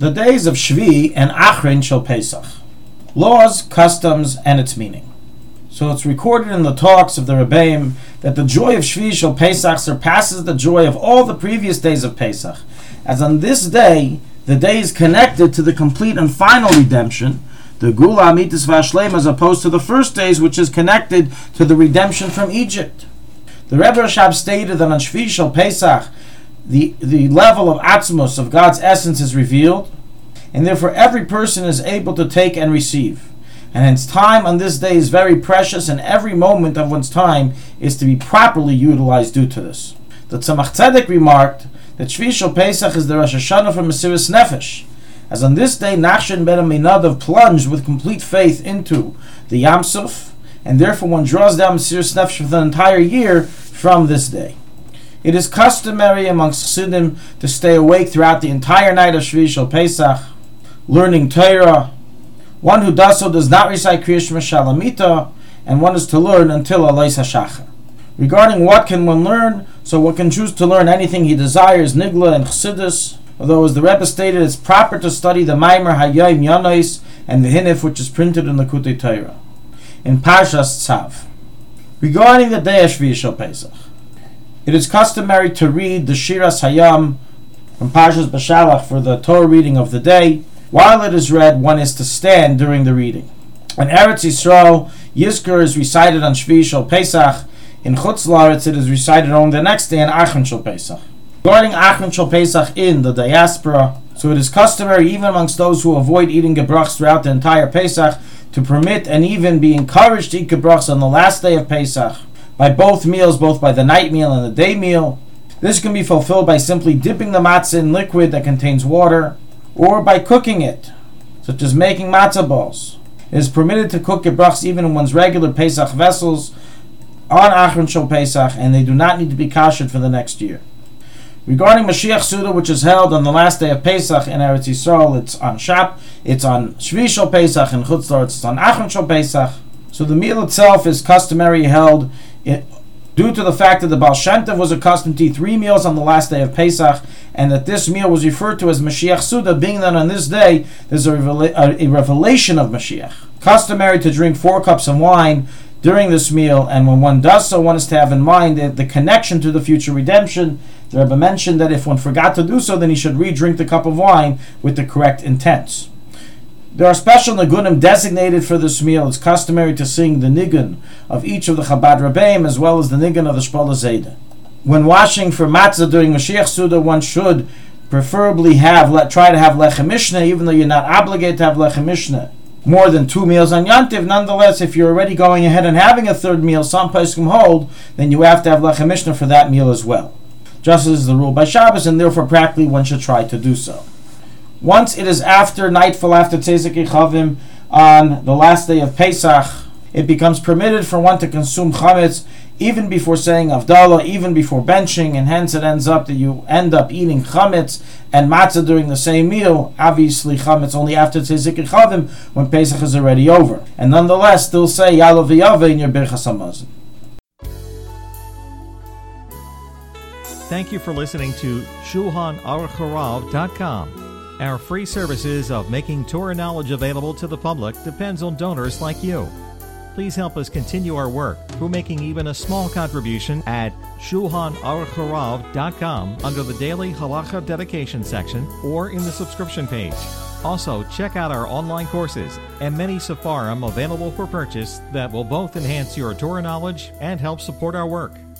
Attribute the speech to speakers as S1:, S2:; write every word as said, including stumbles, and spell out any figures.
S1: The days of Shvi and Achrin Shel Pesach. Laws, customs, and its meaning. So it's recorded in the talks of the Rebbeim that the joy of Shvi Shel Pesach surpasses the joy of all the previous days of Pesach, as on this day, the day is connected to the complete and final redemption, the Gula Amitis Vashlem, as opposed to the first days, which is connected to the redemption from Egypt. The Rebbe Rashab stated that on Shvi Shel Pesach, the, the level of Atzmos, of God's essence, is revealed, and therefore every person is able to take and receive. And hence time on this day is very precious, and every moment of one's time is to be properly utilized due to this. The Tzemach Tzedek remarked that Shvi Shel Pesach is the Rosh Hashanah for Mesiras Nefesh, as on this day Nachshon ben Aminadav plunged with complete faith into the Yam Suf, and therefore one draws down Mesiras Nefesh for the entire year from this day. It is customary amongst Chassidim to stay awake throughout the entire night of Shvi Shel Pesach, learning Torah. One who does so does not recite Kriya Shema Shalamita, and one is to learn until Alois HaShachar. Regarding what can one learn, so one can choose to learn anything he desires, Nigla and Chassidus, although as the Rebbe stated, it's proper to study the Maimer Hayayim Yanois and the Hinif, which is printed in the Kutei Torah. In Parshas Tzav. Regarding the day of Shvi Shel Pesach, it is customary to read the Shiras Hayam from Parshas Bashalach for the Torah reading of the day. While it is read, one is to stand during the reading. In Eretz Yisrael, Yizkor is recited on Shvi Shel Pesach. In Chutz La'aretz, it is recited on the next day in Achron Shel Pesach. Regarding Achron Shel Pesach in the diaspora, so it is customary even amongst those who avoid eating gebrachs throughout the entire Pesach to permit and even be encouraged to eat gebrachs on the last day of Pesach by both meals, both by the night meal and the day meal. This can be fulfilled by simply dipping the matzah in liquid that contains water, or by cooking it, such as making matzah balls. It is permitted to cook gebrachs even in one's regular Pesach vessels on Achron Shel Pesach, and they do not need to be kashered for the next year. Regarding Mashiach Suda, which is held on the last day of Pesach in Eretz Yisrael, it's on Shap, it's on Shvi Shel Pesach, in Chutz La'aretz it's on Achron Shel Pesach. So the meal itself is customary held it, due to the fact that the Baal Shem Tov was accustomed to eat three meals on the last day of Pesach, and that this meal was referred to as Mashiach Suda, being that on this day there's a, revela- a, a revelation of Mashiach. Customary to drink four cups of wine during this meal, and when one does so, one is to have in mind that the connection to the future redemption. The Rebbe mentioned that if one forgot to do so, then he should re-drink the cup of wine with the correct intents. There are special nigunim designated for this meal. It's customary to sing the nigun of each of the Chabad Rebbeim as well as the nigun of the Shpola Zayda. When washing for matzah during Mashiach Suda, one should preferably have let try to have lechem mishneh, even though you're not obligated to have lechem mishneh more than two meals on Yantiv. Nonetheless, if you're already going ahead and having a third meal, some poskim hold, then you have to have lechem mishneh for that meal as well, just as is the rule by Shabbos, and therefore practically one should try to do so. Once it is after nightfall, after Tzezek Chavim, on the last day of Pesach, it becomes permitted for one to consume chametz even before saying Avdallah, even before benching, and hence it ends up that you end up eating chametz and matzah during the same meal. Obviously, chametz only after Tzezek Chavim, when Pesach is already over. And nonetheless, still say Yalav V'Yaveh in your Birchas Hamazon.
S2: Thank you for listening to Shulchan Aruch Harav dot com. Our free services of making Torah knowledge available to the public depends on donors like you. Please help us continue our work through making even a small contribution at Shulchan Aruch Harav dot com under the Daily Halacha Dedication section or in the subscription page. Also, check out our online courses and many sefarim available for purchase that will both enhance your Torah knowledge and help support our work.